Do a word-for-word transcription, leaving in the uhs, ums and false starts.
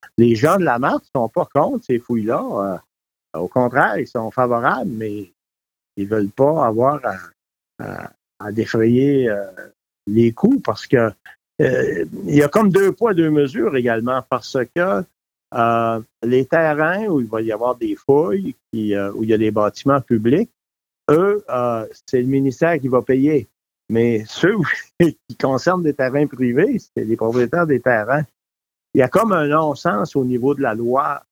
les gens de la marque ne sont pas contre ces fouilles-là. Euh, au contraire, ils sont favorables, mais ils ne veulent pas avoir à, à, à défrayer euh, les coûts parce que euh, il y a comme deux poids, deux mesures également parce que euh, les terrains où il va y avoir des fouilles, qui, euh, où il y a des bâtiments publics, eux, euh, c'est le ministère qui va payer. Mais ceux qui concernent des terrains privés, c'est les propriétaires des terrains. Il y a comme un non-sens au niveau de la loi